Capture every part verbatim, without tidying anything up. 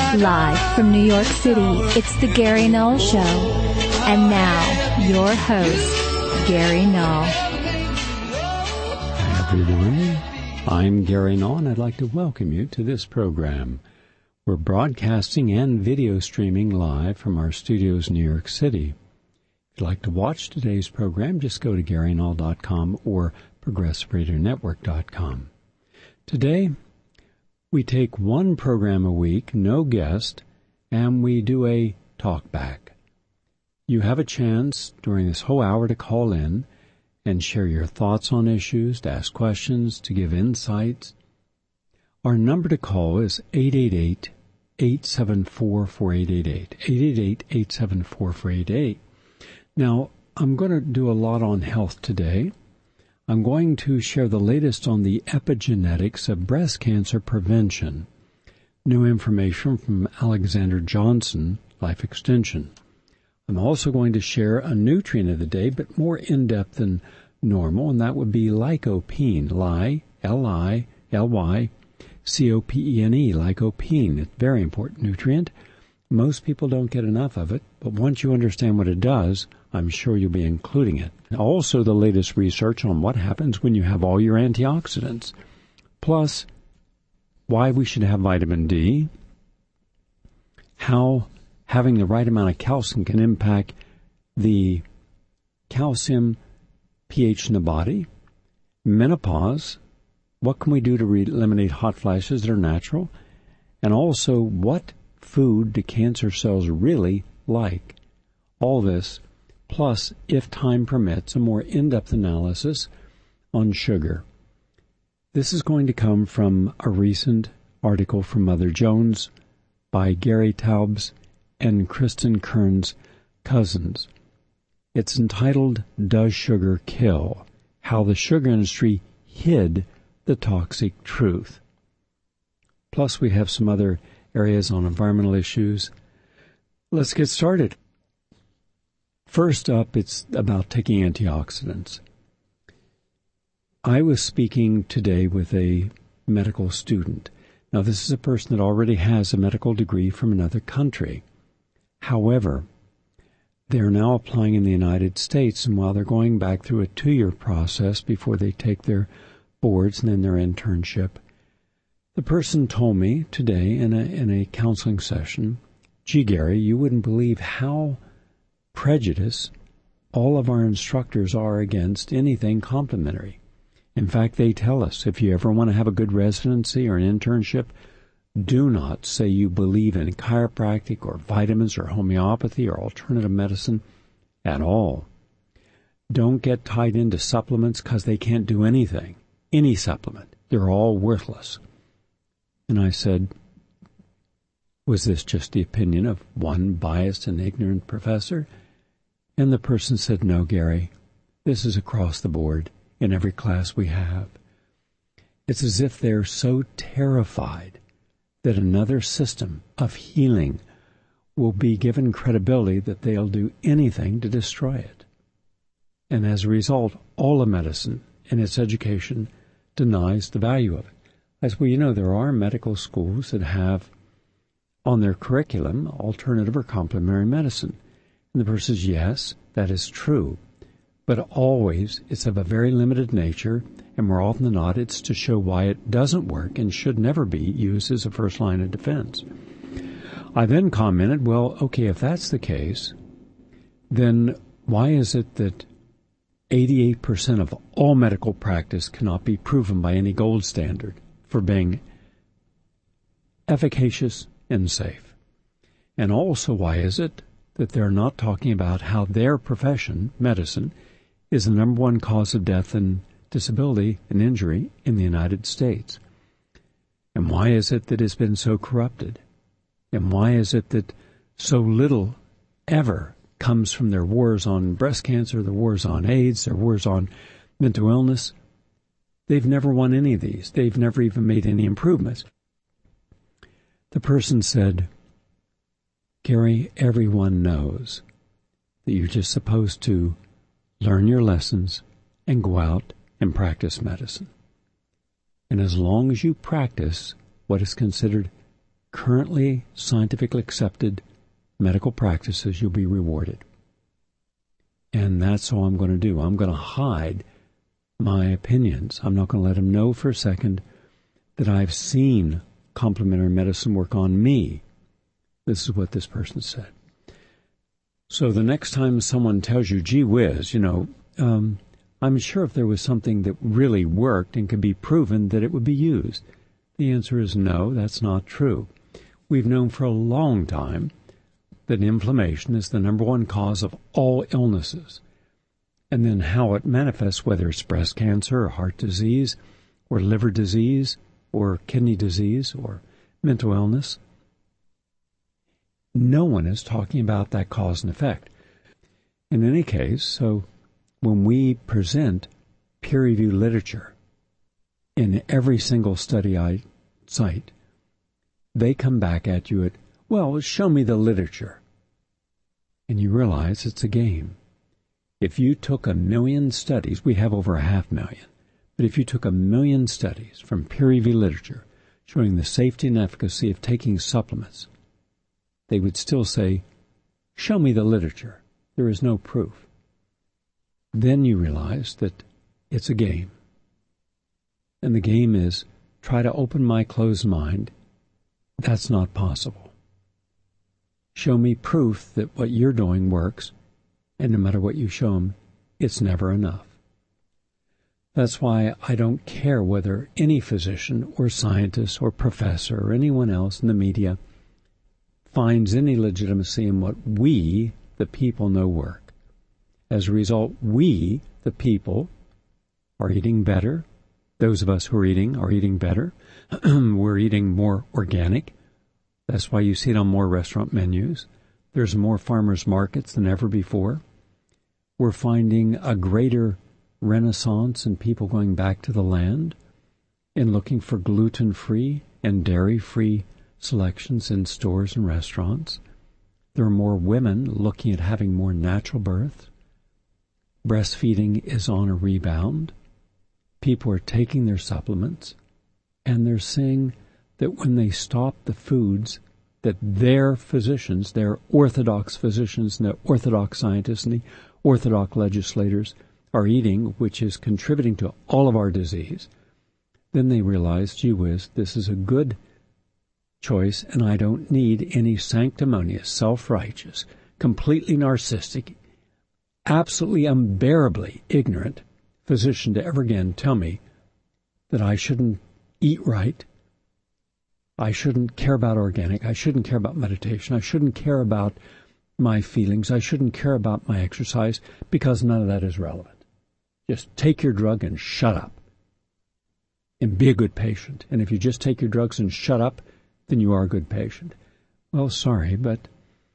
Live from New York City, it's the Gary Null Show. And now, your host, Gary Null. Hi, everyone. I'm Gary Null, and I'd like to welcome you to this program. We're broadcasting and video streaming live from our studios in New York City. If you'd like to watch today's program, just go to gary null dot com or progressive radio network dot com. Today, we take one program a week, no guest, and we do a talk back. You have a chance during this whole hour to call in and share your thoughts on issues, to ask questions, to give insights. Our number to call is eight eight eight, eight seven four, four eight eight eight, eight eight eight, eight seven four, four eight eight eight. Now, I'm going to do a lot on health today. I'm going to share the latest on the epigenetics of breast cancer prevention. New information from Alexander Johnson, Life Extension. I'm also going to share a nutrient of the day, but more in-depth than normal, and that would be lycopene, Li, L I L Y, C O P E N E, lycopene. It's a very important nutrient. Most people don't get enough of it, but once you understand what it does, I'm sure you'll be including it. Also, the latest research on what happens when you have all your antioxidants. Plus, why we should have vitamin D, how having the right amount of calcium can impact the calcium pH in the body, menopause, what can we do to eliminate hot flashes that are natural, and also what food do cancer cells really like. All this, plus, if time permits, a more in-depth analysis on sugar. This is going to come from a recent article from Mother Jones by Gary Taubes and Kristen Kern's cousins. It's entitled, Does Sugar Kill? How the Sugar Industry Hid the Toxic Truth. Plus, we have some other areas on environmental issues. Let's get started. First up, it's about taking antioxidants. I was speaking today with a medical student. Now, this is a person that already has a medical degree from another country. However, they're now applying in the United States, and while they're going back through a two-year process before they take their boards and then their internship, the person told me today in a, in a counseling session, gee, Gary, you wouldn't believe how prejudiced all of our instructors are against anything complimentary. In fact, they tell us, if you ever want to have a good residency or an internship, do not say you believe in chiropractic or vitamins or homeopathy or alternative medicine at all. Don't get tied into supplements because they can't do anything. Any supplement. They're all worthless. And I said, was this just the opinion of one biased and ignorant professor? And the person said, no, Gary, this is across the board in every class we have. It's as if they're so terrified that another system of healing will be given credibility that they'll do anything to destroy it. And as a result, all of medicine and its education denies the value of it. As well, you know, there are medical schools that have on their curriculum alternative or complementary medicine. And the person says, yes, that is true. But always, it's of a very limited nature, and more often than not, it's to show why it doesn't work and should never be used as a first line of defense. I then commented, well, okay, if that's the case, then why is it that eighty-eight percent of all medical practice cannot be proven by any gold standard for being efficacious and safe? And also, why is it that they're not talking about how their profession, medicine, is the number one cause of death and disability and injury in the United States? And why is it that it's been so corrupted? And why is it that so little ever comes from their wars on breast cancer, their wars on AIDS, their wars on mental illness? They've never won any of these. They've never even made any improvements. The person said, Gary, everyone knows that you're just supposed to learn your lessons and go out and practice medicine. And as long as you practice what is considered currently scientifically accepted medical practices, you'll be rewarded. And that's all I'm going to do. I'm going to hide my opinions. I'm not going to let them know for a second that I've seen complementary medicine work on me. This is what this person said. So the next time someone tells you, gee whiz, you know, um, I'm sure if there was something that really worked and could be proven that it would be used. The answer is no, that's not true. We've known for a long time that inflammation is the number one cause of all illnesses. And then how it manifests, whether it's breast cancer or heart disease or liver disease or kidney disease or mental illness, no one is talking about that cause and effect. In any case, so when we present peer-reviewed literature in every single study I cite, they come back at you at, well, show me the literature. And you realize it's a game. If you took a million studies, we have over a half million, but if you took a million studies from peer-reviewed literature showing the safety and efficacy of taking supplements, they would still say, show me the literature. There is no proof. Then you realize that it's a game. And the game is try to open my closed mind. That's not possible. Show me proof that what you're doing works, and no matter what you show them, it's never enough. That's why I don't care whether any physician or scientist or professor or anyone else in the media finds any legitimacy in what we, the people, know work. As a result, we, the people, are eating better. Those of us who are eating are eating better. We're eating more organic. That's why you see it on more restaurant menus. There's more farmers markets than ever before. We're finding a greater renaissance in people going back to the land and looking for gluten-free and dairy-free selections in stores and restaurants. There are more women looking at having more natural births. Breastfeeding is on a rebound. People are taking their supplements, and they're seeing that when they stop the foods that their physicians, their orthodox physicians and the orthodox scientists and the orthodox legislators are eating, which is contributing to all of our disease, then they realize, gee whiz, this is a good choice, and I don't need any sanctimonious, self-righteous, completely narcissistic, absolutely unbearably ignorant physician to ever again tell me that I shouldn't eat right, I shouldn't care about organic, I shouldn't care about meditation, I shouldn't care about my feelings, I shouldn't care about my exercise, because none of that is relevant. Just take your drug and shut up. And be a good patient. And if you just take your drugs and shut up, then you are a good patient. Well, sorry, but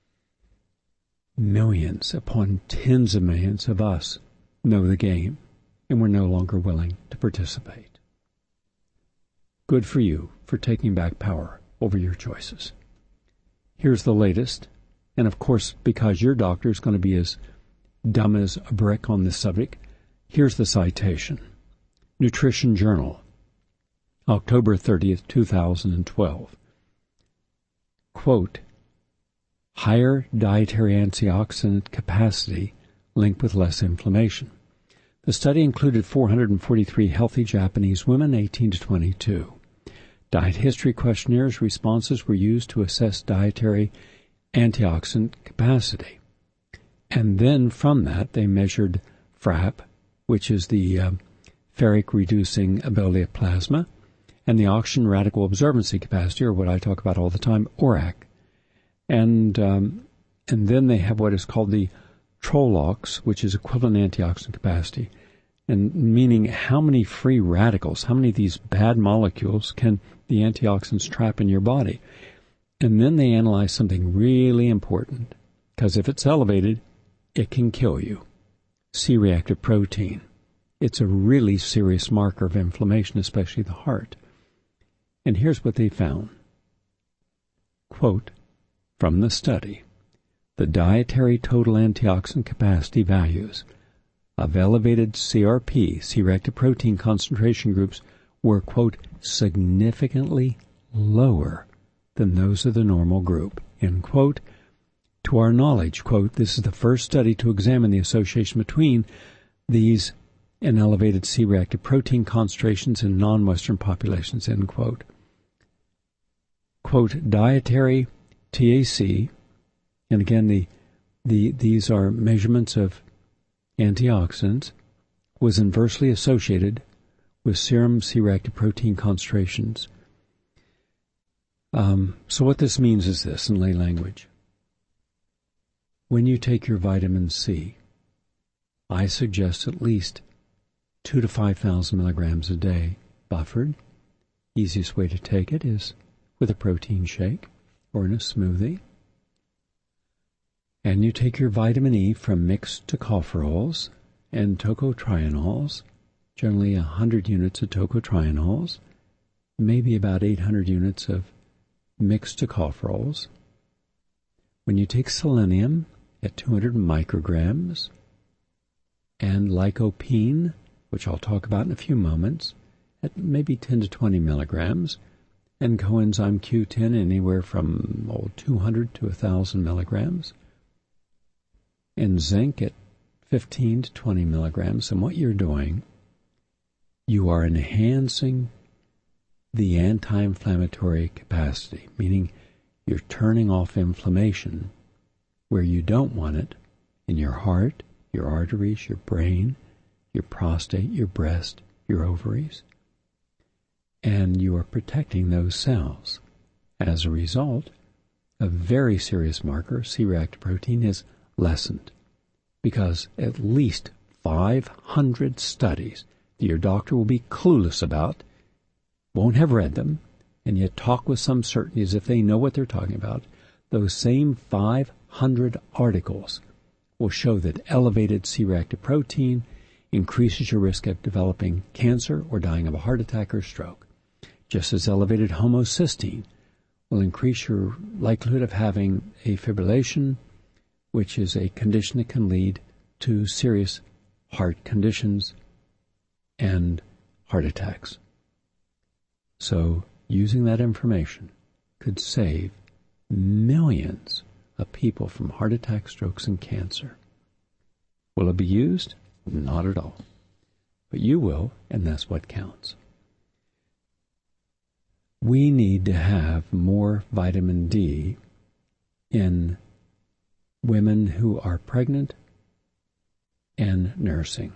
millions upon tens of millions of us know the game, and we're no longer willing to participate. Good for you for taking back power over your choices. Here's the latest, and of course, because your doctor is going to be as dumb as a brick on this subject, here's the citation. Nutrition Journal, October thirtieth, two thousand twelve. Quote, higher dietary antioxidant capacity linked with less inflammation. The study included four hundred forty-three healthy Japanese women, eighteen to twenty-two. Diet history questionnaires responses were used to assess dietary antioxidant capacity. And then from that, they measured FRAP, which is the uh, ferric-reducing ability of plasma, and the oxygen radical absorbency capacity, or what I talk about all the time, O R A C. And um, and then they have what is called the Trolox, which is equivalent antioxidant capacity, and meaning how many free radicals, how many of these bad molecules can the antioxidants trap in your body. And then they analyze something really important, because if it's elevated, it can kill you. C-reactive protein. It's a really serious marker of inflammation, especially the heart. And here's what they found. Quote, from the study, the dietary total antioxidant capacity values of elevated C R P, C-reactive protein concentration groups, were, quote, significantly lower than those of the normal group, end quote. To our knowledge, quote, this is the first study to examine the association between these and elevated C-reactive protein concentrations in non-Western populations, end quote. Quote, dietary T A C, and again, the, the these are measurements of antioxidants, was inversely associated with serum C-reactive protein concentrations. Um, so what this means is this in lay language. When you take your vitamin C, I suggest at least two to five thousand milligrams a day, buffered. Easiest way to take it is with a protein shake or in a smoothie. And you take your vitamin E from mixed tocopherols and tocotrienols, generally one hundred units of tocotrienols, maybe about eight hundred units of mixed tocopherols. When you take selenium at two hundred micrograms, and lycopene, which I'll talk about in a few moments, at maybe ten to twenty milligrams, and coenzyme Q ten anywhere from oh, two hundred to one thousand milligrams, and zinc at fifteen to twenty milligrams. And what you're doing, you are enhancing the anti-inflammatory capacity, meaning you're turning off inflammation where you don't want it in your heart, your arteries, your brain, your prostate, your breast, your ovaries. And you are protecting those cells. As a result, a very serious marker, C-reactive protein, is lessened because at least five hundred studies that your doctor will be clueless about, won't have read them, and yet talk with some certainty as if they know what they're talking about. Those same five hundred articles will show that elevated C-reactive protein increases your risk of developing cancer or dying of a heart attack or stroke, just as elevated homocysteine will increase your likelihood of having a fibrillation, which is a condition that can lead to serious heart conditions and heart attacks. So using that information could save millions of people from heart attacks, strokes, and cancer. Will it be used? Not at all. But you will, and that's what counts. We need to have more vitamin D in women who are pregnant and nursing.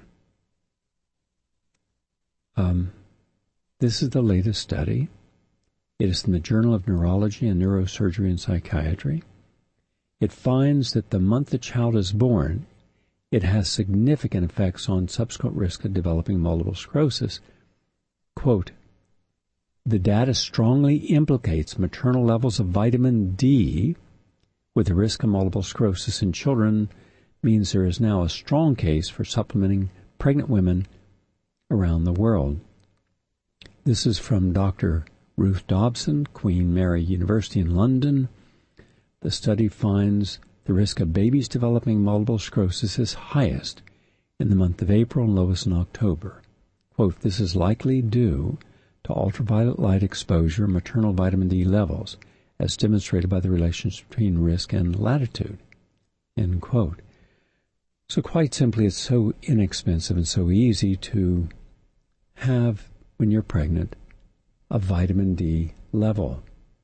Um, this is the latest study. It is in the Journal of Neurology and Neurosurgery and Psychiatry. It finds that the month the child is born, it has significant effects on subsequent risk of developing multiple sclerosis. Quote, the data strongly implicates maternal levels of vitamin D with the risk of multiple sclerosis in children, means there is now a strong case for supplementing pregnant women around the world. This is from Doctor Ruth Dobson, Queen Mary University in London. The study finds the risk of babies developing multiple sclerosis is highest in the month of April and lowest in October. Quote, this is likely due to ultraviolet light exposure and maternal vitamin D levels, as demonstrated by the relationship between risk and latitude. End quote. So quite simply, it's so inexpensive and so easy to have, when you're pregnant, a vitamin D level.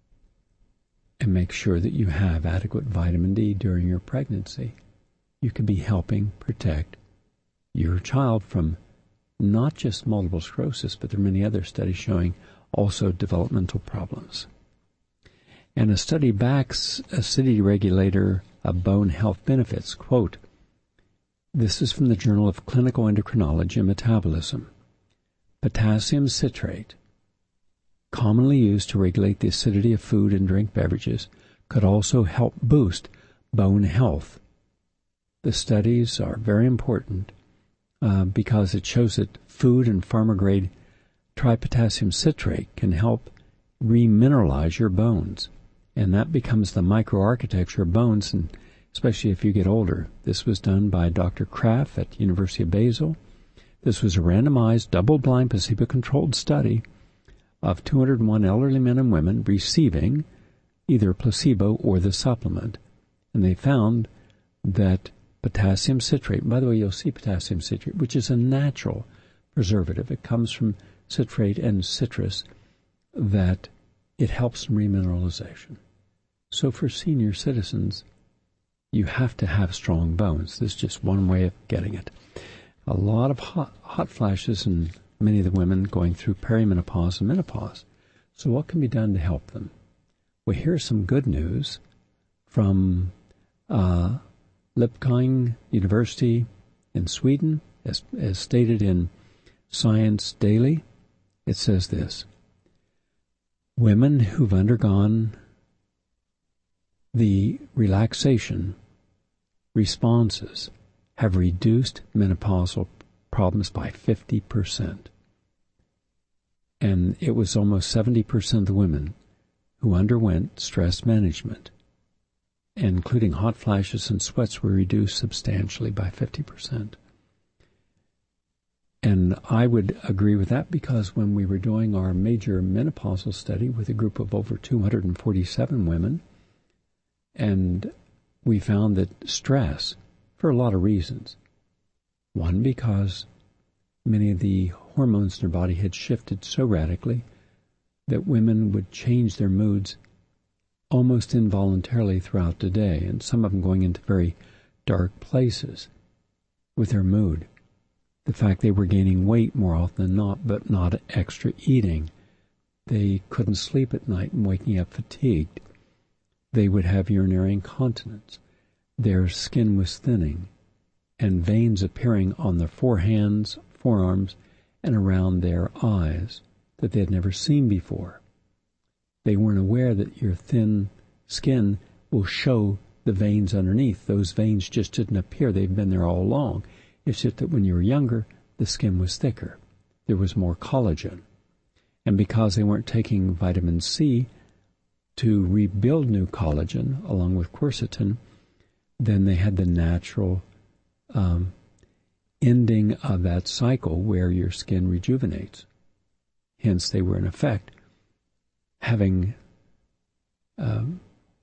And make sure that you have adequate vitamin D during your pregnancy. You could be helping protect your child from not just multiple sclerosis, but there are many other studies showing also developmental problems. And a study backs acidity regulator of bone health benefits. Quote, this is from the Journal of Clinical Endocrinology and Metabolism. Potassium citrate, commonly used to regulate the acidity of food and drink beverages, could also help boost bone health. The studies are very important uh, because it shows that food and pharma-grade tripotassium citrate can help remineralize your bones, and that becomes the microarchitecture of bones, and especially if you get older. This was done by Doctor Kraft at University of Basel. This was a randomized, double-blind, placebo-controlled study of two hundred one elderly men and women receiving either placebo or the supplement. And they found that potassium citrate, by the way, you'll see potassium citrate, which is a natural preservative. It comes from citrate and citrus, that it helps in remineralization. So for senior citizens, you have to have strong bones. This is just one way of getting it. A lot of hot, hot flashes in many of the women going through perimenopause and menopause. So what can be done to help them? Well, here's some good news from uh, Linköping University in Sweden, as, as stated in Science Daily. It says this: women who've undergone the relaxation responses have reduced menopausal problems by fifty percent. And it was almost seventy percent of the women who underwent stress management, including hot flashes and sweats, were reduced substantially by fifty percent. And I would agree with that, because when we were doing our major menopausal study with a group of over two hundred forty-seven women, and we found that stress, for a lot of reasons, one, because many of the hormones in their body had shifted so radically that women would change their moods almost involuntarily throughout the day, and some of them going into very dark places with their mood. The fact they were gaining weight more often than not, but not extra eating. They couldn't sleep at night and waking up fatigued. They would have urinary incontinence. Their skin was thinning, and veins appearing on their forehands, forearms, and around their eyes that they had never seen before. They weren't aware that your thin skin will show the veins underneath. Those veins just didn't appear. They've been there all along. It's just that when you were younger, the skin was thicker. There was more collagen. And because they weren't taking vitamin C to rebuild new collagen, along with quercetin, then they had the natural um, ending of that cycle where your skin rejuvenates. Hence, they were, in effect, having, um,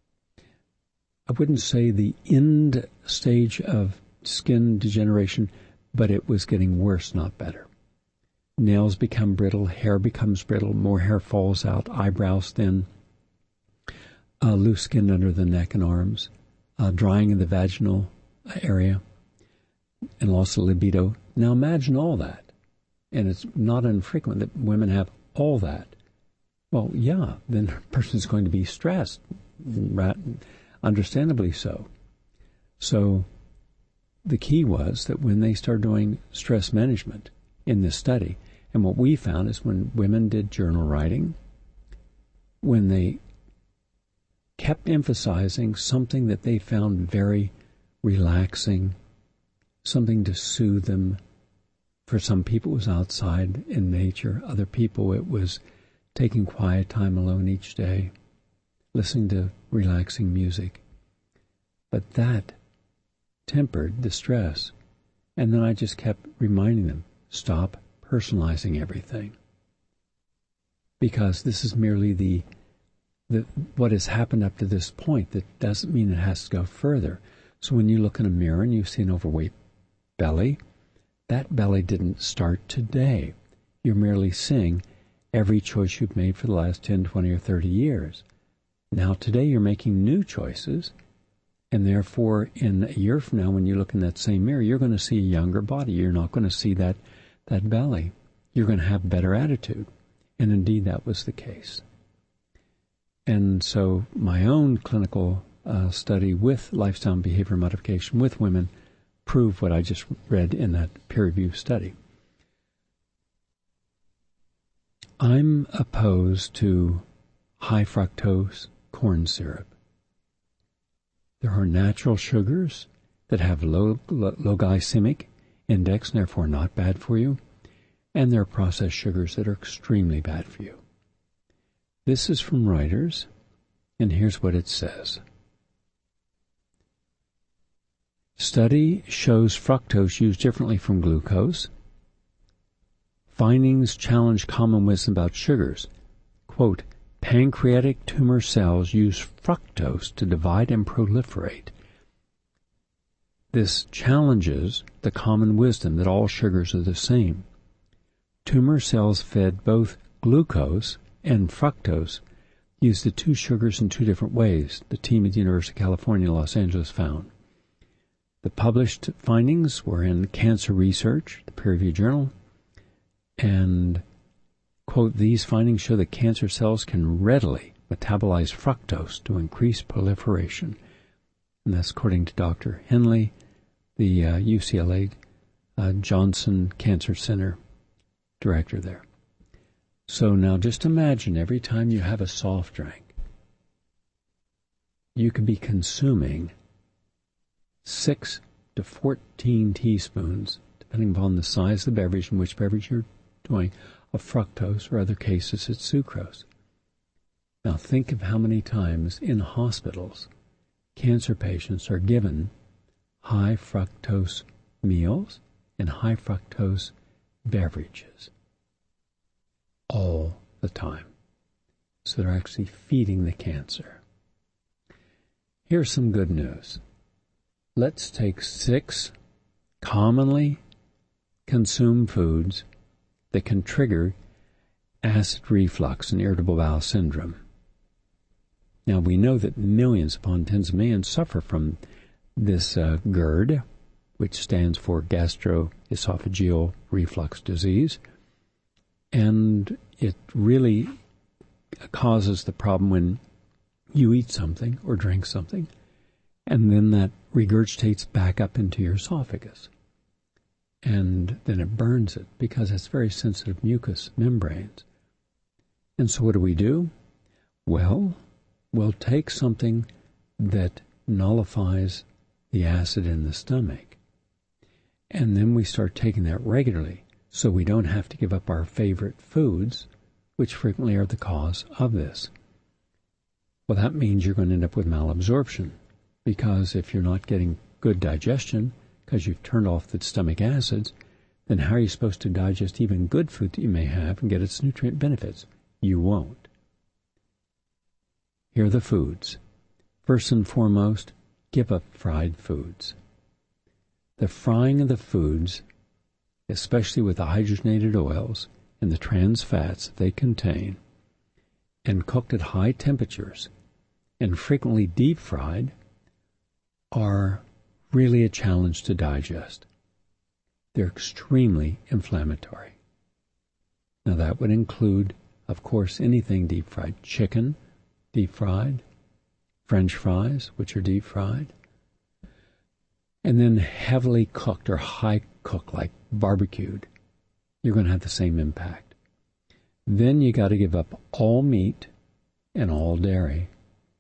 I wouldn't say the end stage of skin degeneration, but it was getting worse, not better. Nails become brittle, hair becomes brittle, more hair falls out, eyebrows thin, uh, loose skin under the neck and arms, uh, drying in the vaginal area, and loss of libido. Now imagine all that. And it's not infrequent that women have all that. Well, yeah, then a person's going to be stressed, understandably so. So the key was that when they started doing stress management in this study, and what we found is when women did journal writing, when they kept emphasizing something that they found very relaxing, something to soothe them. For some people it was outside in nature. Other people it was taking quiet time alone each day, listening to relaxing music. But that tempered the stress. And then I just kept reminding them, stop personalizing everything. Because this is merely the, the what has happened up to this point. That doesn't mean it has to go further. So when you look in a mirror and you see an overweight belly, that belly didn't start today. You're merely seeing every choice you've made for the last ten, twenty, or thirty years. Now today you're making new choices, and therefore in a year from now when you look in that same mirror, you're going to see a younger body. You're not going to see that, that belly. You're going to have better attitude. And indeed that was the case. And so my own clinical uh, study with lifestyle and behavior modification with women proved what I just read in that peer-reviewed study. I'm opposed to high fructose corn syrup. There are natural sugars that have low, low glycemic index and therefore not bad for you, and there are processed sugars that are extremely bad for you. This is from Reuters, and here's what it says. Study shows fructose used differently from glucose. Findings challenge common wisdom about sugars. Quote, Pancreatic tumor cells use fructose to divide and proliferate. This challenges the common wisdom that all sugars are the same. Tumor cells fed both glucose and fructose use the two sugars in two different ways, the team at the University of California, Los Angeles found. The published findings were in Cancer Research, the peer-reviewed journal, and, quote, these findings show that cancer cells can readily metabolize fructose to increase proliferation. And that's according to Doctor Henley, the uh, U C L A uh, Johnson Cancer Center director there. So now just imagine every time you have a soft drink, you could be consuming six to fourteen teaspoons, depending upon the size of the beverage and which beverage you're doing, of fructose, or other cases it's sucrose. Now think of how many times in hospitals cancer patients are given high fructose meals and high fructose beverages all the time. So they're actually feeding the cancer. Here's some good news. Let's take six commonly consumed foods that can trigger acid reflux and irritable bowel syndrome. Now, we know that millions upon tens of millions suffer from this uh, GERD, which stands for gastroesophageal reflux disease, and it really causes the problem when you eat something or drink something, and then that regurgitates back up into your esophagus. And then it burns it because it's very sensitive mucous membranes. And so what do we do? Well, we'll take something that nullifies the acid in the stomach, and then we start taking that regularly so we don't have to give up our favorite foods, which frequently are the cause of this. Well, that means you're going to end up with malabsorption, because if you're not getting good digestion because you've turned off the stomach acids, then how are you supposed to digest even good food that you may have and get its nutrient benefits? You won't. Here are the foods. First and foremost, give up fried foods. The frying of the foods, especially with the hydrogenated oils and the trans fats that they contain, and cooked at high temperatures, and frequently deep fried, are really a challenge to digest. They're extremely inflammatory. Now that would include, of course, anything deep fried. Chicken, deep fried. French fries, which are deep fried. And then heavily cooked or high cooked, like barbecued. You're going to have the same impact. Then you got to give up all meat and all dairy.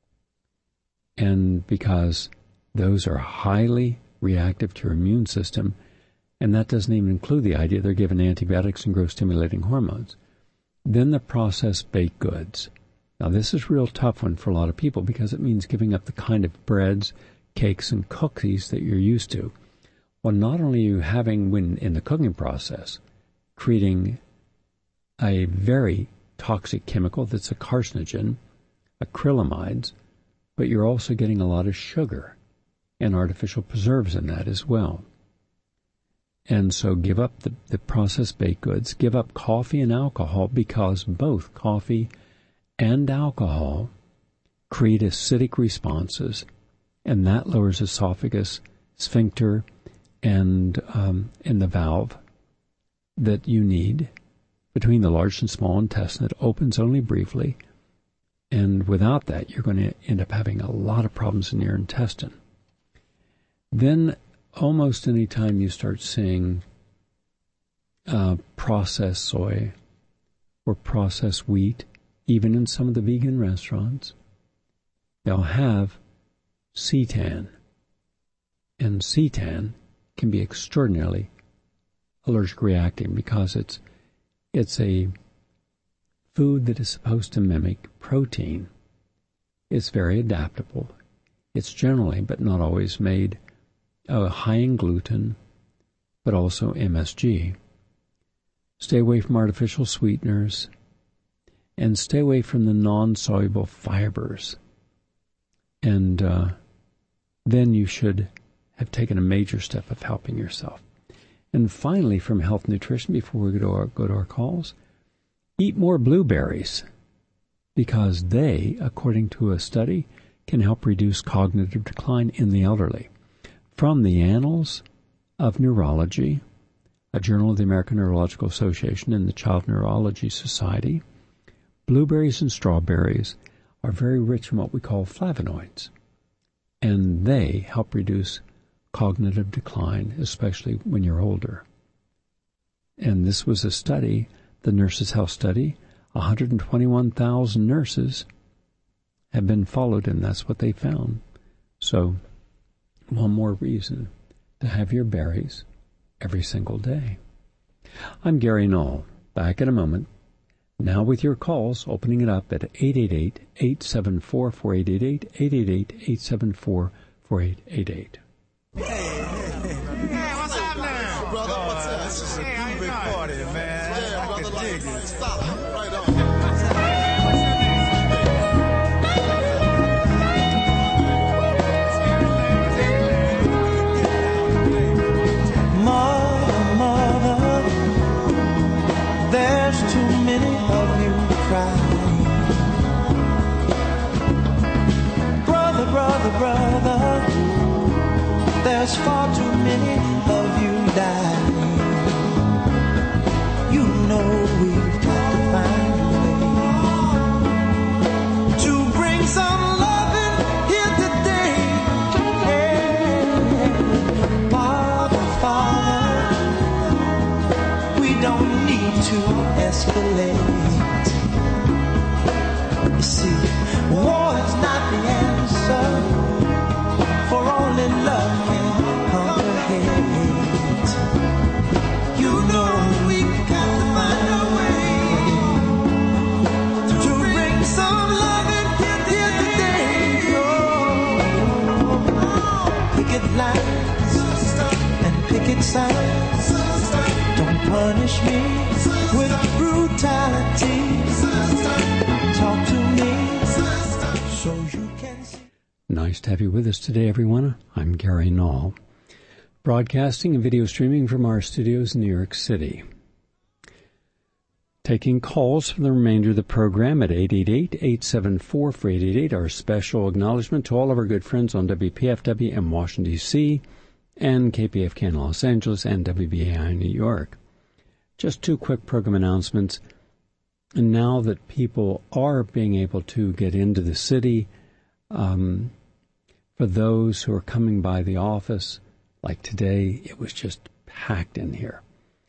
And because those are highly reactive to your immune system, and that doesn't even include the idea they're given antibiotics and growth-stimulating hormones. Then the processed baked goods. Now this is a real tough one for a lot of people because it means giving up the kind of breads, cakes, and cookies that you're used to. Well, not only are you having, when in the cooking process, creating a very toxic chemical that's a carcinogen, acrylamides, but you're also getting a lot of sugar and artificial preserves in that as well. And so give up the, the processed baked goods, give up coffee and alcohol, because both coffee and alcohol create acidic responses, and that lowers esophagus, sphincter, and, um, and the valve that you need between the large and small intestine. It opens only briefly, and without that, you're going to end up having a lot of problems in your intestine. Then, almost any time you start seeing uh, processed soy or processed wheat, even in some of the vegan restaurants, they'll have seitan. And seitan can be extraordinarily allergic reacting because it's it's a food that is supposed to mimic protein. It's very adaptable. It's generally, but not always, made uh, high in gluten, but also M S G. Stay away from artificial sweeteners. and stay away from the non-soluble fibers. And uh, then you should have taken a major step of helping yourself. And finally, from Health Nutrition, before we go to our, go to our calls, eat more blueberries, because they, according to a study, can help reduce cognitive decline in the elderly. From the Annals of Neurology, a journal of the American Neurological Association and the Child Neurology Society, blueberries and strawberries are very rich in what we call flavonoids, and they help reduce cognitive decline, especially when you're older. And this was a study, the Nurses' Health Study. one hundred twenty-one thousand nurses have been followed, and that's what they found. So, one more reason to have your berries every single day. I'm Gary Null. Back in a moment. Now with your calls, opening it up at eight eight eight, eight seven four, four eight eight eight, eight eight eight, eight seven four, four eight eight eight. Hey, hey, hey, hey, what's up now? Brother, what's up? This is a hey, big party, man. Yeah, I brother, can dig it. Stop. Right on. Mother, mother, there's too many of you crying. Brother, brother, brother, there's far too many of you dying. You know we've got to find a way to bring some loving here today. Hey, Father, Father, we don't need to escalate. You see, war is not the answer. For only love can conquer hate. You know we've got to find a way to bring some love in here today. Oh, picket lines and picket signs. Don't punish me with brutality. Talk to me so you can see. Nice to have you with us today, everyone. I'm Gary Null, broadcasting and video streaming from our studios in New York City. Taking calls for the remainder of the program at eight eight eight, eight seven four, four eight eight eight. Our special acknowledgement to all of our good friends on W P F W in Washington, D C, and K P F K in Los Angeles, and W B A I in New York. Just two quick program announcements. And now that people are being able to get into the city, um, for those who are coming by the office, like today, it was just packed in here.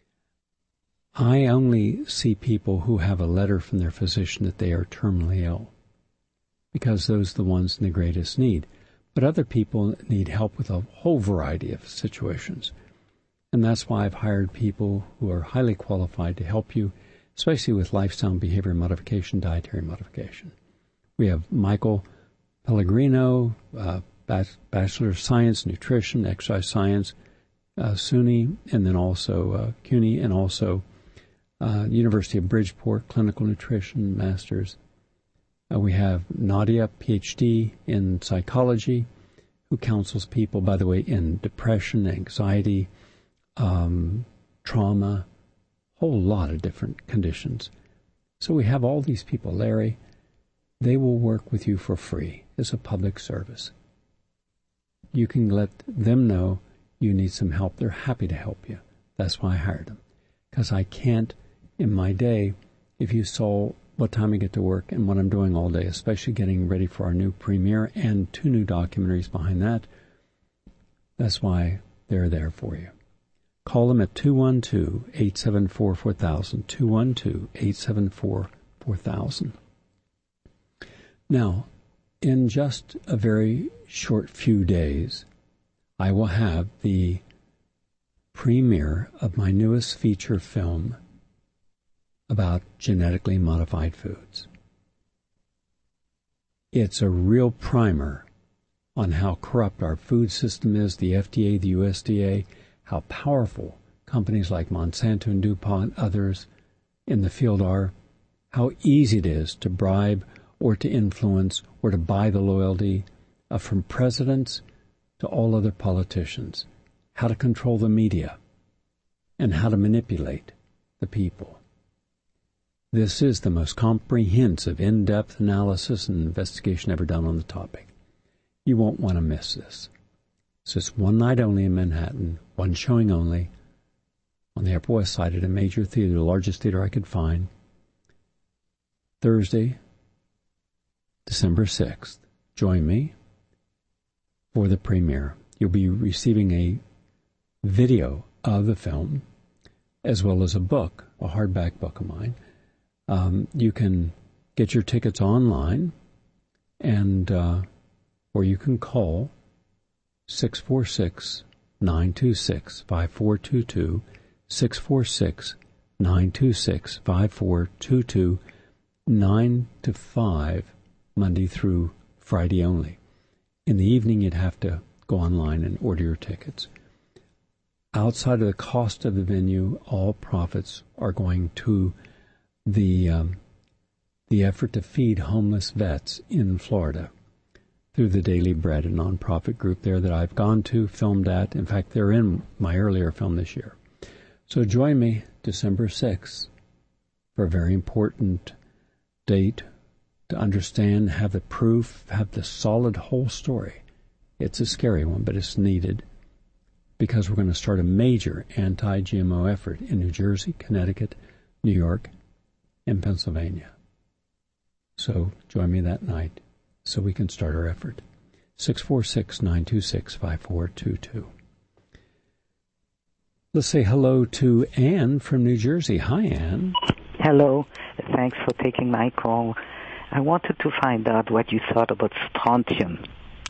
I only see people who have a letter from their physician that they are terminally ill, because those are the ones in the greatest need. But other people need help with a whole variety of situations. And that's why I've hired people who are highly qualified to help you, especially with lifestyle and behavior modification, dietary modification. We have Michael Pellegrino, uh, Bachelor of Science, Nutrition, Exercise Science, uh, SUNY, and then also uh, CUNY, and also uh, University of Bridgeport, Clinical Nutrition, Masters. Uh, we have Nadia, P H D in Psychology, who counsels people, by the way, in depression, anxiety, um, trauma, a whole lot of different conditions. So we have all these people. Larry, they will work with you for free as a public service. You can let them know you need some help. They're happy to help you. That's why I hired them. Because I can't, in my day, if you saw what time I get to work and what I'm doing all day, especially getting ready for our new premiere and two new documentaries behind that, that's why they're there for you. Call them at two one two, eight seven four, four thousand, two one two, eight seven four, four thousand. Now, in just a very short few days, I will have the premiere of my newest feature film about genetically modified foods. It's a real primer on how corrupt our food system is, the F D A, the U S D A, how powerful companies like Monsanto and DuPont, others in the field are, how easy it is to bribe or to influence or to buy the loyalty of from presidents to all other politicians, how to control the media, and how to manipulate the people. This is the most comprehensive, in-depth analysis and investigation ever done on the topic. You won't want to miss this. So it's one night only in Manhattan, one showing only, on the Upper West Side at a major theater, the largest theater I could find. Thursday, December sixth. Join me for the premiere. You'll be receiving a video of the film, as well as a book, a hardback book of mine. Um, you can get your tickets online, and uh, or you can call six four six, nine two six, five four two two, six four six, nine two six, five four two two, nine to five, Monday through Friday only. In the evening, you'd have to go online and order your tickets. Outside of the cost of the venue, all profits are going to the um, the effort to feed homeless vets in Florida through the Daily Bread, a nonprofit group there that I've gone to, filmed at. In fact, they're in my earlier film this year. So join me December sixth for a very important date to understand, have the proof, have the solid whole story. It's a scary one, but it's needed because we're going to start a major anti-G M O effort in New Jersey, Connecticut, New York, and Pennsylvania. So join me that night so we can start our effort. six four six, nine two six, five four two two. Let's say hello to Anne from New Jersey. Hi, Anne. Hello. Thanks for taking my call. I wanted to find out what you thought about strontium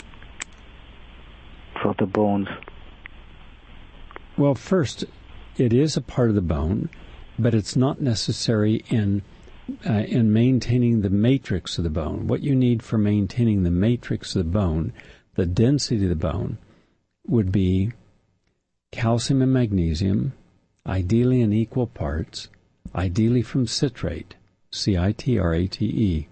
for the bones. Well, first, it is a part of the bone, but it's not necessary in uh, in maintaining the matrix of the bone. What you need for maintaining the matrix of the bone, the density of the bone, would be calcium and magnesium, ideally in equal parts, ideally from citrate, C I T R A T E.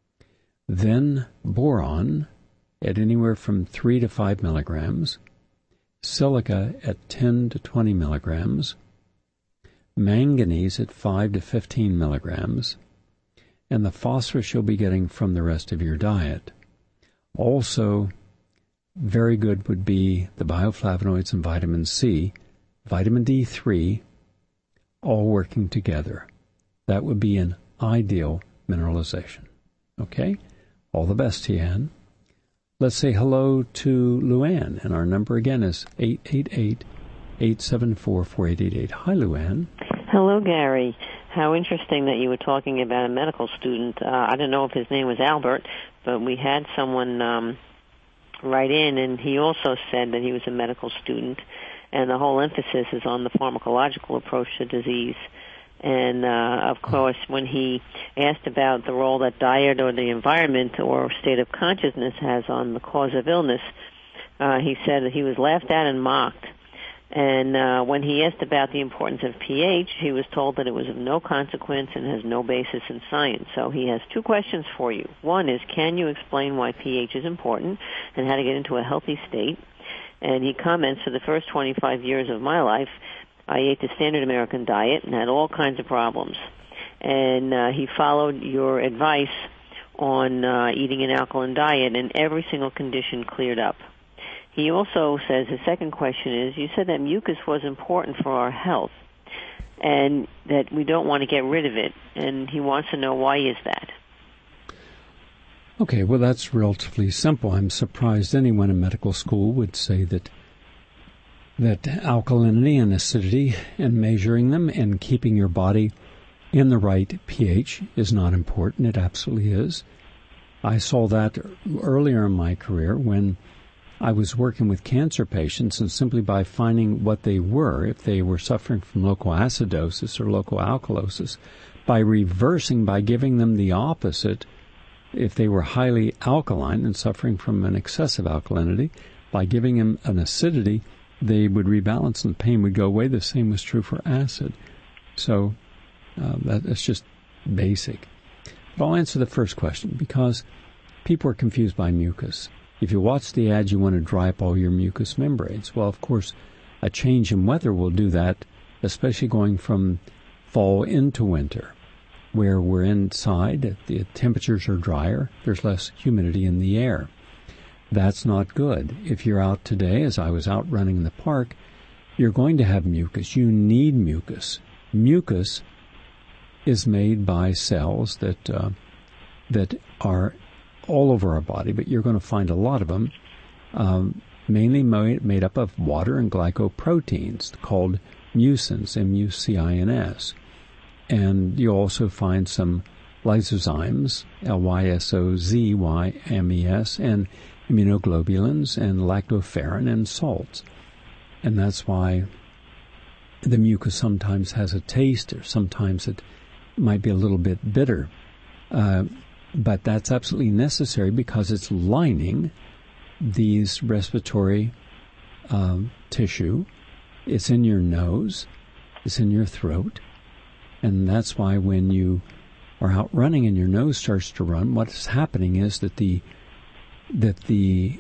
Then boron at anywhere from three to five milligrams, silica at ten to twenty milligrams, manganese at five to fifteen milligrams, and the phosphorus you'll be getting from the rest of your diet. Also, very good would be the bioflavonoids and vitamin C, vitamin D three, all working together. That would be an ideal mineralization. Okay? All the best to you, Ann. Let's say hello to Luann, and our number again is eight eight eight, eight seven four, four eight eight eight. Hi, Luann. Hello, Gary. How interesting that you were talking about a medical student. Uh, I don't know if his name was Albert, but we had someone um, write in, and he also said that he was a medical student, and the whole emphasis is on the pharmacological approach to disease. And, uh, of course, when he asked about the role that diet or the environment or state of consciousness has on the cause of illness, uh, he said that he was laughed at and mocked. And uh, when he asked about the importance of pH, he was told that it was of no consequence and has no basis in science. So he has two questions for you. One is, can you explain why pH is important and how to get into a healthy state? And he comments, for the first twenty-five years of my life, I ate the standard American diet and had all kinds of problems. And uh, he followed your advice on uh, eating an alkaline diet, and every single condition cleared up. He also says, the second question is, you said that mucus was important for our health and that we don't want to get rid of it. And he wants to know, why is that? Okay, well, that's relatively simple. I'm surprised anyone in medical school would say that that alkalinity and acidity and measuring them and keeping your body in the right pH is not important. It absolutely is. I saw that earlier in my career when I was working with cancer patients, and simply by finding what they were, if they were suffering from local acidosis or local alkalosis, by reversing, by giving them the opposite, if they were highly alkaline and suffering from an excessive alkalinity, by giving them an acidity, they would rebalance and the pain would go away. The same was true for acid. So uh, that, that's just basic. But I'll answer the first question because people are confused by mucus. If you watch the ad, you want to dry up all your mucous membranes. Well, of course, a change in weather will do that, especially going from fall into winter, where we're inside, the temperatures are drier, there's less humidity in the air. That's not good. If you're out today, as I was out running in the park, you're going to have mucus. You need mucus. Mucus is made by cells that uh, that are all over our body, but you're going to find a lot of them, um, mainly made, made up of water and glycoproteins called mucins, M U C I N S. And you also find some lysozymes, L Y S O Z Y M E S, and immunoglobulins and lactoferrin and salts. And that's why the mucus sometimes has a taste, or sometimes it might be a little bit bitter. Uh, but that's absolutely necessary because it's lining these respiratory um, tissue. It's in your nose. It's in your throat. And that's why when you are out running and your nose starts to run, what's happening is that the that the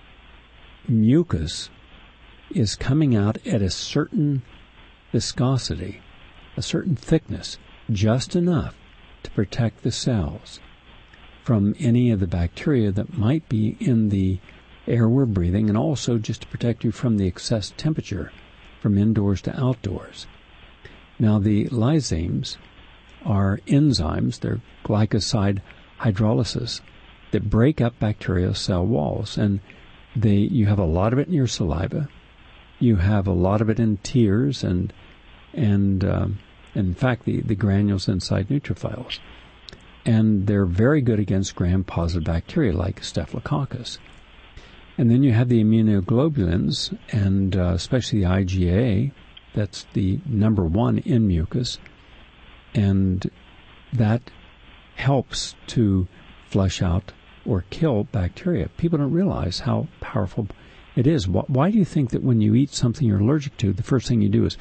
mucus is coming out at a certain viscosity, a certain thickness, just enough to protect the cells from any of the bacteria that might be in the air we're breathing, and also just to protect you from the excess temperature from indoors to outdoors. Now, the lysozymes are enzymes, they're glycoside hydrolysis, that break up bacterial cell walls, and they you have a lot of it in your saliva, you have a lot of it in tears, and and um, in fact the, the granules inside neutrophils. And they're very good against gram-positive bacteria like Staphylococcus. And then you have the immunoglobulins, and uh, especially the I G A, that's the number one in mucus, and that helps to flush out or kill bacteria. People don't realize how powerful it is. Why do you think that when you eat something you're allergic to, the first thing you do is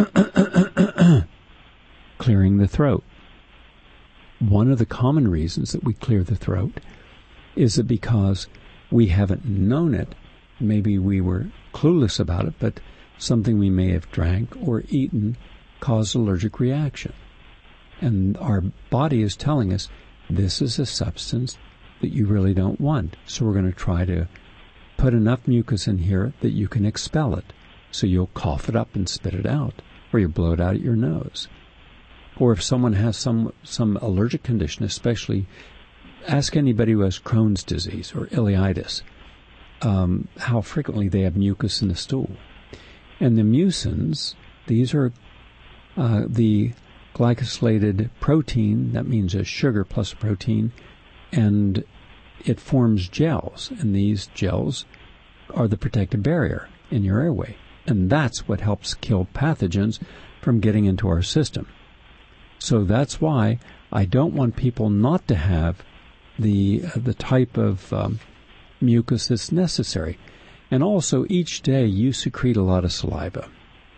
clearing the throat? One of the common reasons that we clear the throat is that because we haven't known it, maybe we were clueless about it, but something we may have drank or eaten caused allergic reaction. And our body is telling us this is a substance that you really don't want. So we're going to try to put enough mucus in here that you can expel it. So you'll cough it up and spit it out, or you blow it out at your nose. Or if someone has some some allergic condition, especially, ask anybody who has Crohn's disease or ileitis, um, how frequently they have mucus in the stool. And the mucins, these are uh, the glycosylated protein, that means a sugar plus a protein, and it forms gels, and these gels are the protective barrier in your airway. And that's what helps kill pathogens from getting into our system. So that's why I don't want people not to have the uh, the type of um, mucus that's necessary. And also, each day you secrete a lot of saliva.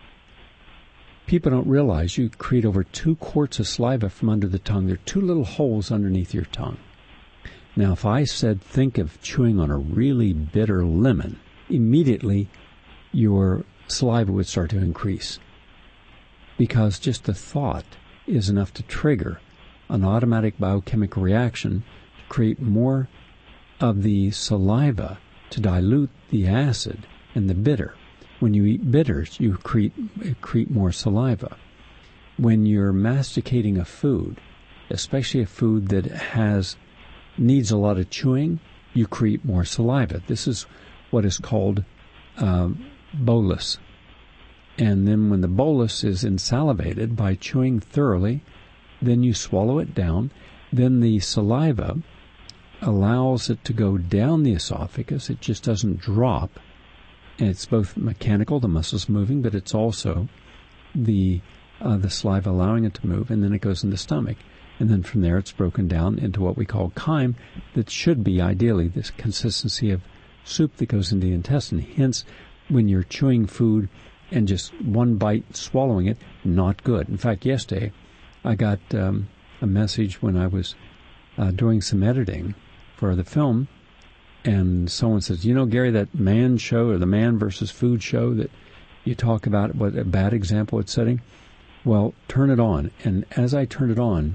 People don't realize you secrete over two quarts of saliva from under the tongue. There are two little holes underneath your tongue. Now, if I said, think of chewing on a really bitter lemon, immediately your saliva would start to increase. Because just the thought is enough to trigger an automatic biochemical reaction to create more of the saliva to dilute the acid and the bitter. When you eat bitters, you create, create more saliva. When you're masticating a food, especially a food that has needs a lot of chewing, you create more saliva. This is what is called uh, bolus. And then when the bolus is insalivated by chewing thoroughly, then you swallow it down. Then the saliva allows it to go down the esophagus. It just doesn't drop. And it's both mechanical, the muscles moving, but it's also the uh, the saliva allowing it to move, and then it goes in the stomach. And then from there it's broken down into what we call chyme that should be ideally this consistency of soup that goes into the intestine. Hence, when you're chewing food and just one bite swallowing it, not good. In fact, yesterday I got um, a message when I was uh, doing some editing for the film, and someone says, you know, Gary, that man show or the man versus food show that you talk about, what a bad example it's setting. Well, turn it on. And as I turned it on,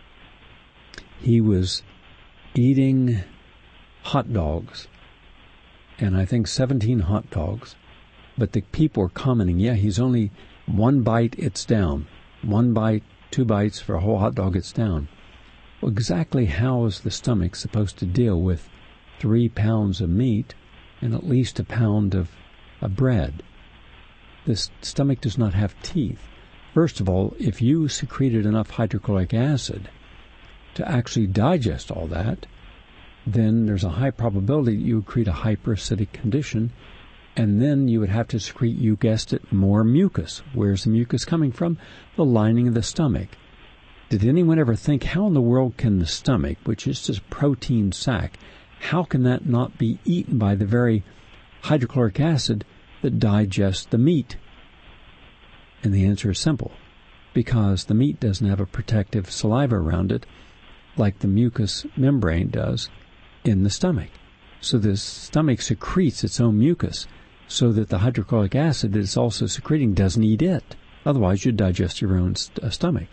he was eating hot dogs, and I think seventeen hot dogs. But the people were commenting, yeah, he's only one bite, it's down. One bite, two bites for a whole hot dog, it's down. Well, exactly how is the stomach supposed to deal with three pounds of meat and at least a pound of, of bread? The stomach does not have teeth. First of all, if you secreted enough hydrochloric acid to actually digest all that, then there's a high probability that you would create a hyperacidic condition, and then you would have to secrete, you guessed it, more mucus. Where's the mucus coming from? The lining of the stomach. Did anyone ever think, how in the world can the stomach, which is just a protein sac, how can that not be eaten by the very hydrochloric acid that digests the meat? And the answer is simple. Because the meat doesn't have a protective saliva around it like the mucous membrane does in the stomach. So the stomach secretes its own mucus so that the hydrochloric acid that it's also secreting doesn't eat it. Otherwise, you'd digest your own st- uh, stomach.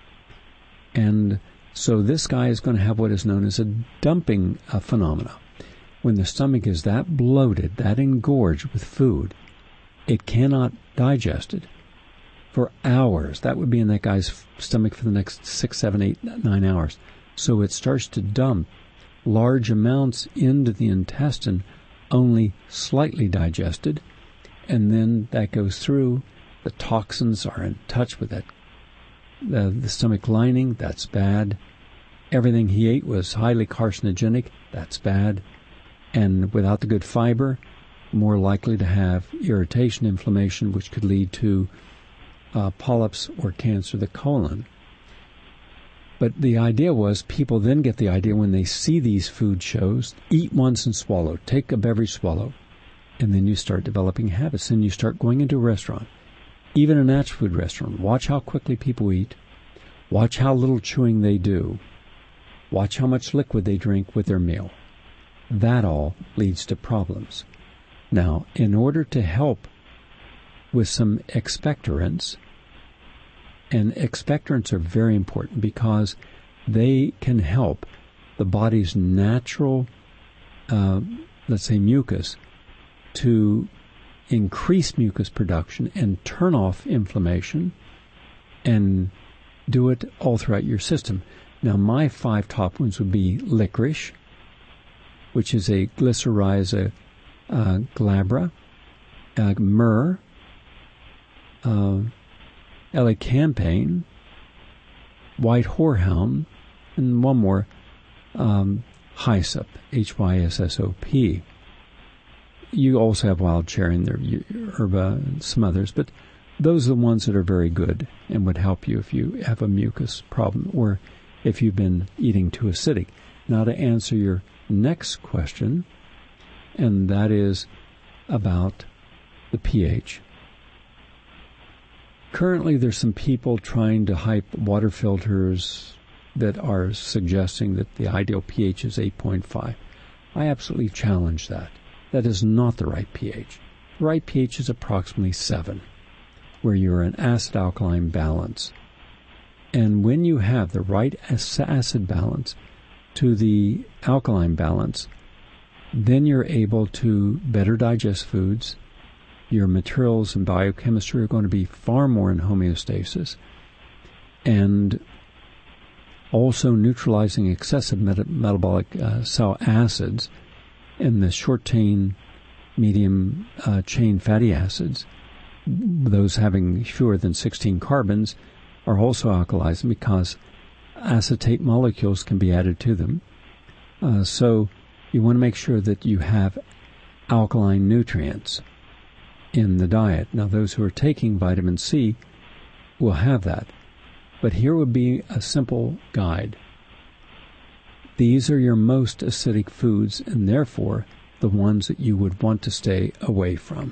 And so this guy is going to have what is known as a dumping uh, phenomena. When the stomach is that bloated, that engorged with food, it cannot digest it for hours. That would be in that guy's stomach for the next six, seven, eight, nine hours. So it starts to dump large amounts into the intestine, only slightly digested, and then that goes through. The toxins are in touch with that, the, the stomach lining. That's bad. Everything he ate was highly carcinogenic. That's bad. And without the good fiber, more likely to have irritation, inflammation, which could lead to uh, polyps or cancer of the colon. But the idea was, people then get the idea when they see these food shows, eat once and swallow, take a beverage, swallow, and then you start developing habits. And you start going into a restaurant, even a natural food restaurant. Watch how quickly people eat. Watch how little chewing they do. Watch how much liquid they drink with their meal. That all leads to problems. Now, in order to help with some expectorants, and expectorants are very important because they can help the body's natural, uh, let's say, mucus to increase mucus production and turn off inflammation and do it all throughout your system. Now, my five top ones would be licorice, which is a Glycyrrhiza uh, glabra, uh, myrrh, uh, elecampane, white horehound, and one more, um, hyssop, H Y S S O P. You also have wild cherry in there, herba, and some others, but those are the ones that are very good and would help you if you have a mucus problem or if you've been eating too acidic. Now, to answer your next question, and that is about the pH. Currently, there's some people trying to hype water filters that are suggesting that the ideal pH is eight point five. I absolutely challenge that. That is not the right pH. The right pH is approximately seven, where you're an acid-alkaline balance. And when you have the right acid balance to the alkaline balance, then you're able to better digest foods. Your materials and biochemistry are going to be far more in homeostasis, and also neutralizing excessive meta- metabolic uh, cell acids and the short-chain, medium-chain uh, fatty acids, those having fewer than sixteen carbons, are also alkalizing because acetate molecules can be added to them. Uh, so you want to make sure that you have alkaline nutrients in the diet. Now, those who are taking vitamin C will have that. But here would be a simple guide. These are your most acidic foods, and therefore the ones that you would want to stay away from.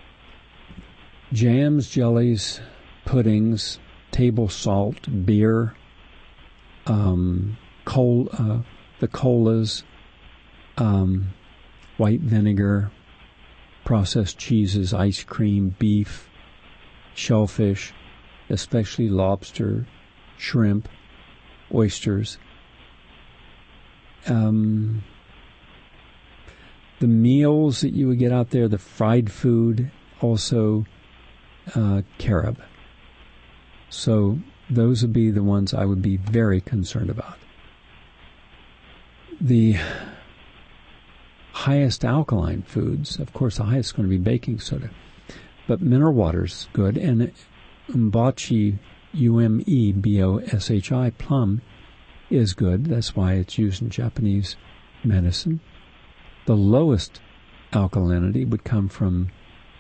Jams, jellies, puddings, table salt, beer, um, col, uh, the colas, um, white vinegar, processed cheeses, ice cream, beef, shellfish, especially lobster, shrimp, oysters. Um, the meals that you would get out there, the fried food, also uh, carob. So those would be the ones I would be very concerned about. The highest alkaline foods, of course, the highest is going to be baking soda, but mineral water's good, and umeboshi, U M E B O S H I, plum, is good. That's why it's used in Japanese medicine. The lowest alkalinity would come from,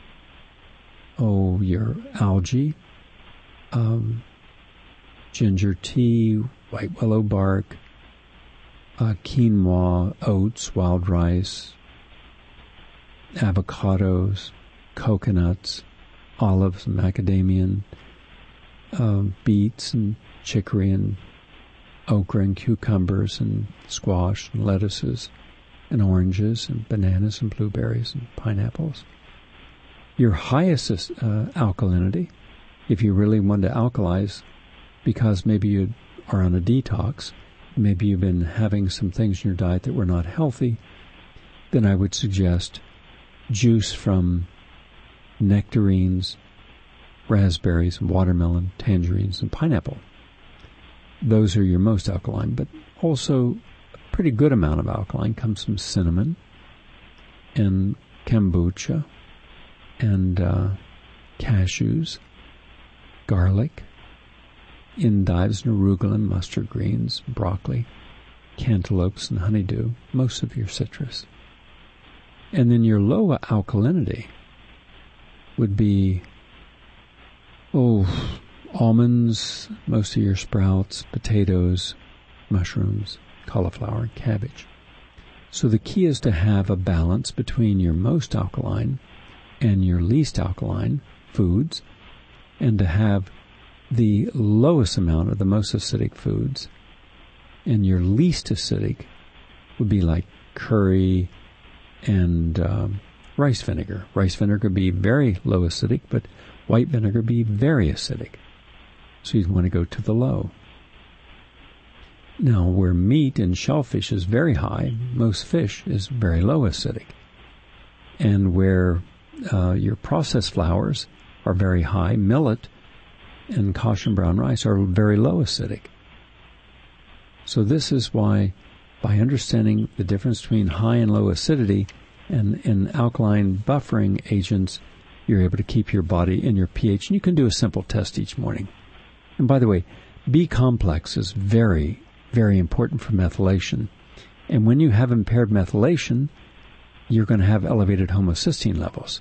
oh, your algae, um, ginger tea, white willow bark, uh, quinoa, oats, wild rice, avocados, coconuts, olives, and macadamia, uh, beets and chicory and okra and cucumbers and squash and lettuces and oranges and bananas and blueberries and pineapples. Your highest uh, alkalinity, if you really want to alkalize, because maybe you are on a detox, maybe you've been having some things in your diet that were not healthy, then I would suggest juice from nectarines, raspberries, watermelon, tangerines, and pineapple. Those are your most alkaline, but also a pretty good amount of alkaline comes from cinnamon and kombucha and uh, cashews, garlic, endives and arugula and mustard greens, broccoli, cantaloupes and honeydew, most of your citrus. And then your low alkalinity would be, oh, almonds, most of your sprouts, potatoes, mushrooms, cauliflower, cabbage. So the key is to have a balance between your most alkaline and your least alkaline foods, and to have the lowest amount of the most acidic foods, and your least acidic would be like curry and um, rice vinegar. Rice vinegar would be very low acidic, but white vinegar would be very acidic. So you'd want to go to the low. Now, where meat and shellfish is very high, most fish is very low acidic. And where uh, your processed flours are very high, millet and caution brown rice are very low acidic. So this is why, by understanding the difference between high and low acidity and, and alkaline buffering agents, you're able to keep your body in your pH. And you can do a simple test each morning. And by the way, B-complex is very, very important for methylation. And when you have impaired methylation, you're going to have elevated homocysteine levels.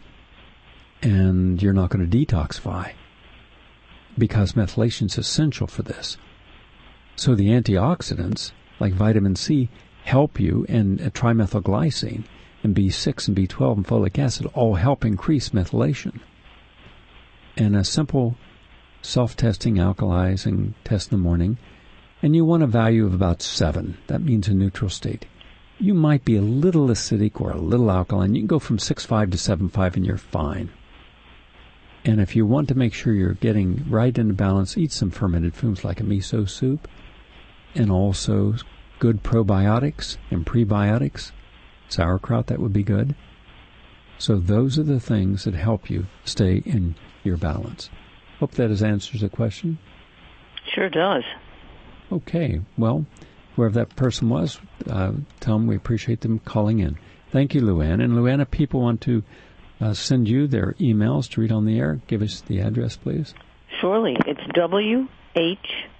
And you're not going to detoxify, because methylation is essential for this. So the antioxidants, like vitamin C, help you, and uh, trimethylglycine, and B six and B twelve and folic acid all help increase methylation. And a simple self-testing alkalizing test in the morning, and you want a value of about seven. That means a neutral state. You might be a little acidic or a little alkaline. You can go from six point five to seven point five and you're fine. And if you want to make sure you're getting right into balance, eat some fermented foods like a miso soup, and also good probiotics and prebiotics. Sauerkraut, that would be good. So those are the things that help you stay in your balance. Hope that has answers the question. Sure does. Okay. Well, whoever that person was, uh, tell them we appreciate them calling in. Thank you, Luann. And Luann, if people want to uh, send you their emails to read on the air, give us the address, please. Surely. It's W H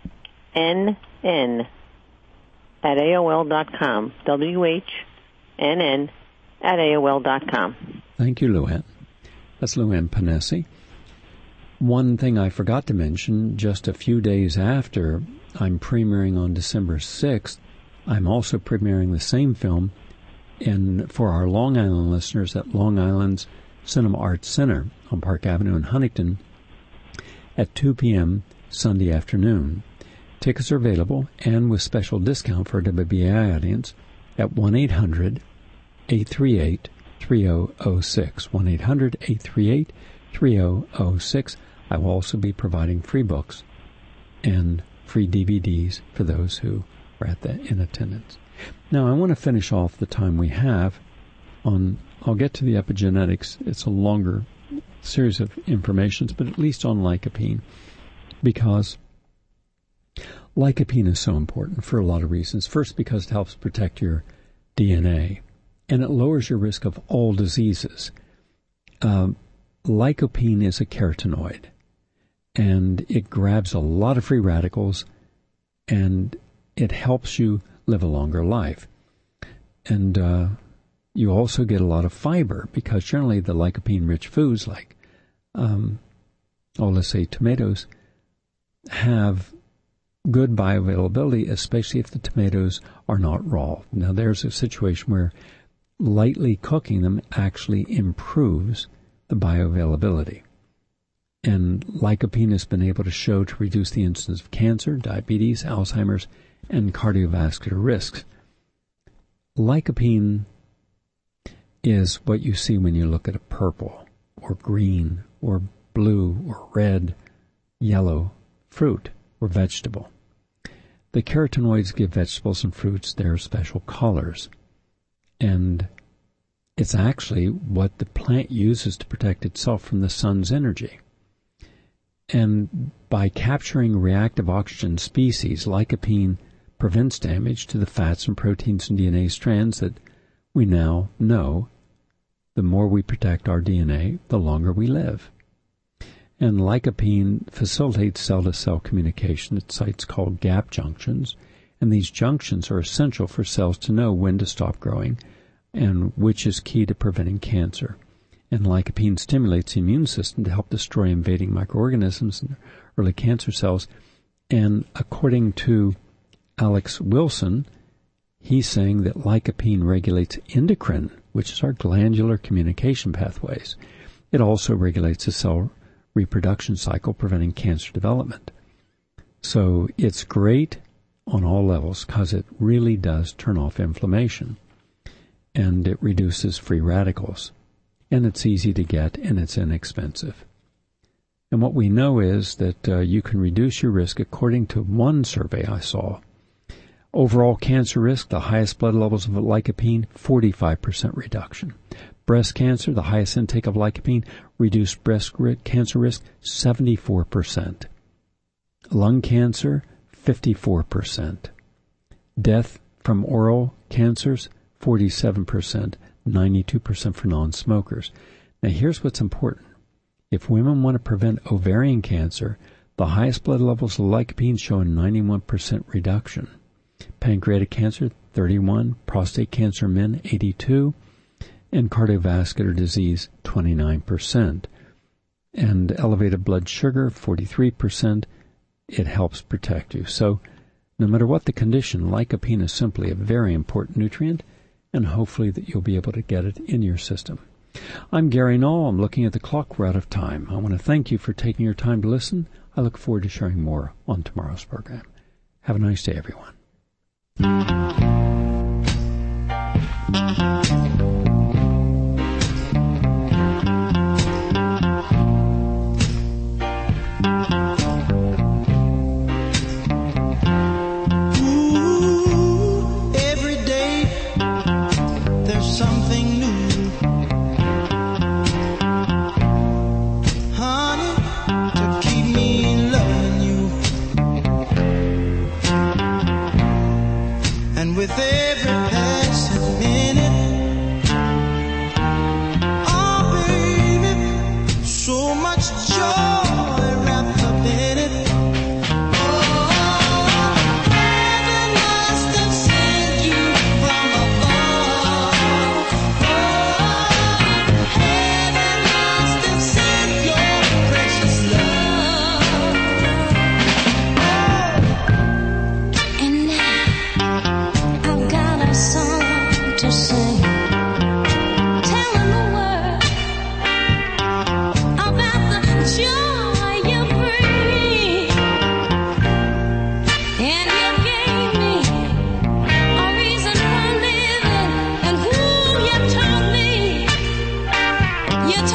N N at A O L dot com. W H N N at A O L dot com. Thank you, Luann. That's Luann Panesi. One thing I forgot to mention, just a few days after I'm premiering on December sixth, I'm also premiering the same film in for our Long Island listeners at Long Island's Cinema Arts Center on Park Avenue in Huntington at two p.m. Sunday afternoon. Tickets are available and with special discount for a W B A I audience at one eight hundred eight three eight three zero zero six. one eight hundred eight three eight three zero zero six. I will also be providing free books and free D V Ds for those who are at the, in attendance. Now, I want to finish off the time we have on, I'll get to the epigenetics. It's a longer series of informations, but at least on lycopene, because lycopene is so important for a lot of reasons. First, because it helps protect your D N A, and it lowers your risk of all diseases. Uh, lycopene is a carotenoid, and it grabs a lot of free radicals, and it helps you live a longer life. And uh, you also get a lot of fiber, because generally the lycopene-rich foods like, um, oh, let's say tomatoes, have good bioavailability, especially if the tomatoes are not raw. Now, there's a situation where lightly cooking them actually improves the bioavailability. And lycopene has been able to show to reduce the incidence of cancer, diabetes, Alzheimer's, and cardiovascular risks. Lycopene is what you see when you look at a purple or green or blue or red, yellow fruit or vegetable. The carotenoids give vegetables and fruits their special colors, and it's actually what the plant uses to protect itself from the sun's energy. And by capturing reactive oxygen species, lycopene prevents damage to the fats and proteins and D N A strands that we now know the more we protect our D N A, the longer we live. And lycopene facilitates cell-to-cell communication at sites called gap junctions, and these junctions are essential for cells to know when to stop growing, and which is key to preventing cancer. And lycopene stimulates the immune system to help destroy invading microorganisms and early cancer cells. And according to Alex Wilson, he's saying that lycopene regulates endocrine, which is our glandular communication pathways. It also regulates the cell reproduction cycle, preventing cancer development. So it's great on all levels because it really does turn off inflammation, and it reduces free radicals, and it's easy to get, and it's inexpensive. And what we know is that uh, you can reduce your risk, according to one survey I saw. Overall cancer risk, the highest blood levels of lycopene, forty-five percent reduction. Breast cancer, the highest intake of lycopene, reduced breast cancer risk, seventy-four percent. Lung cancer, fifty-four percent. Death from oral cancers, forty-seven percent, ninety-two percent for non-smokers. Now, here's what's important. If women want to prevent ovarian cancer, the highest blood levels of lycopene show a ninety-one percent reduction. Pancreatic cancer, thirty-one, prostate cancer in men, eighty-two, and cardiovascular disease, twenty-nine percent. And elevated blood sugar, forty-three percent. It helps protect you. So no matter what the condition, lycopene is simply a very important nutrient, and hopefully that you'll be able to get it in your system. I'm Gary Null. I'm looking at the clock. We're out of time. I want to thank you for taking your time to listen. I look forward to sharing more on tomorrow's program. Have a nice day, everyone. With every passing minute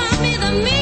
Taught me the meaning.